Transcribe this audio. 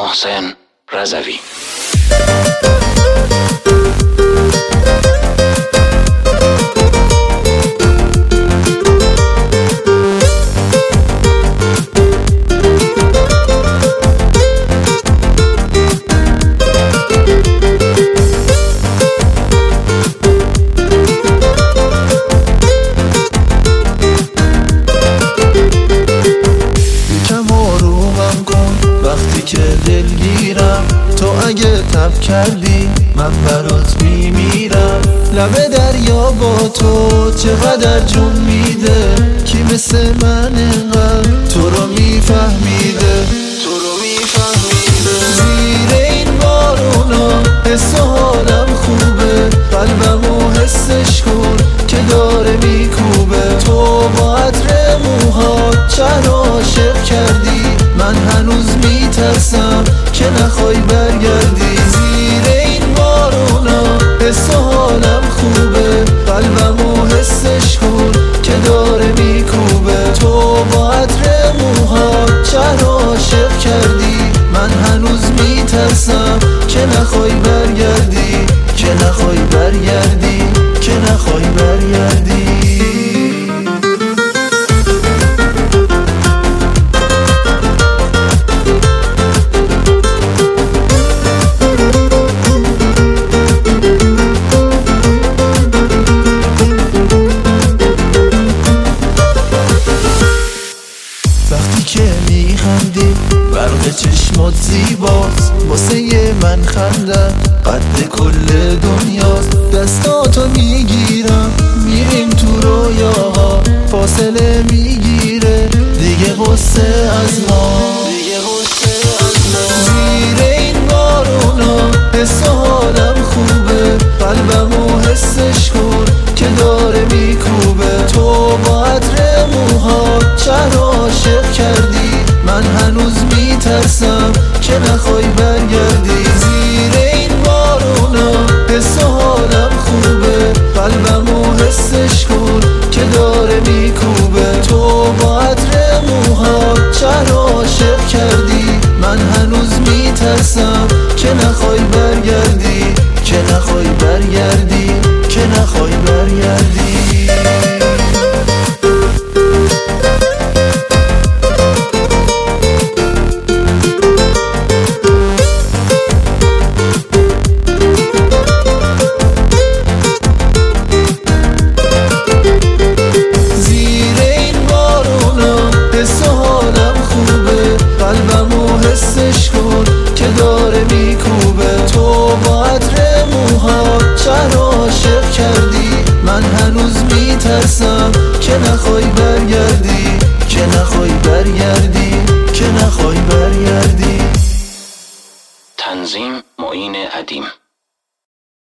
محسن رضوی. وقتی که دلگیرم تو اگه تب کردی من برات میمیرم. لب دریا با تو چقدر جون میده، کی مثل من انقدر تو رو میفهمیده. زیر این بارونا حس و حالم خوبه، قلبمو حسش کن که داره میکوبه. تو با عطر موهات شهر عاشق کردی، من هنوز میترسم که نخوای برگردی. زیر این بارونا حس و حالم خوبه، قلبمو حسش کن که داره میکوبه. تو با عطر موهات شهر عاشق کردی، من هنوز میترسم که نخوای برگردی، که نخوای برگردی، که نخوای برگردی. وقتی که میخندی برق چشمات زیباست، واسه من خندن قد کل دنیاست. دستاتو میگیرم میریم تو رویاها، فاصله میگیره دیگه غصه از ما. زیر این بارونا حس و حالم خوبه، قلبمو حسش کن که داره میکوبه. تو با عطر موهات شهر عاشق کردی، من هنوز میترسم که نخوای برگردی. زیر این بارونا حس و حالم خوبه، قلبمو حسش کن که داره میکوبه. تو با عطر موهات شهر عاشق کردی، من هنوز میترسم که نخوای برگردی، که نخوای برگردی، که نخوای برگردی. حسش کن که داره میکوبه. تو با عطر موهات شهر عاشق کردی، من هنوز میترسم که نخوای برگردی، که نخوای برگردی، که نخوای برگردی. تنظیم معین ادیم.